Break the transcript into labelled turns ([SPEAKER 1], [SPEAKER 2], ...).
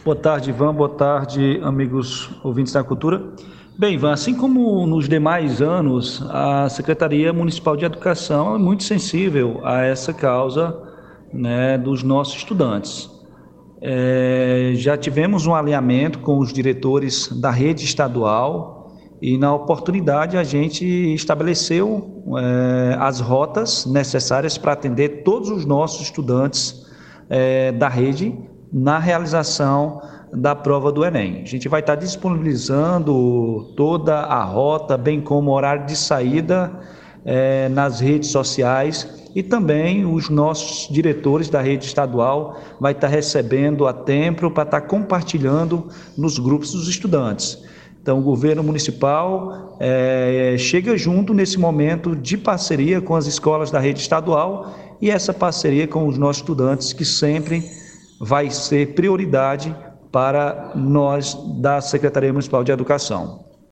[SPEAKER 1] Boa tarde, Ivan. Boa tarde, amigos ouvintes da cultura. Bem, Ivan, assim como nos demais anos, a Secretaria Municipal de Educação é muito sensível a essa causa, né, dos nossos estudantes. Já tivemos um alinhamento com os diretores da rede estadual e, na oportunidade, a gente estabeleceu as rotas necessárias para atender todos os nossos estudantes da rede na realização da prova do Enem. A gente vai estar disponibilizando toda a rota, bem como o horário de saída nas redes sociais, e também os nossos diretores da rede estadual vai estar recebendo a tempo para estar compartilhando nos grupos dos estudantes. Então, o governo municipal chega junto nesse momento de parceria com as escolas da rede estadual, e essa parceria com os nossos estudantes, que sempre vai ser prioridade para nós da Secretaria Municipal de Educação.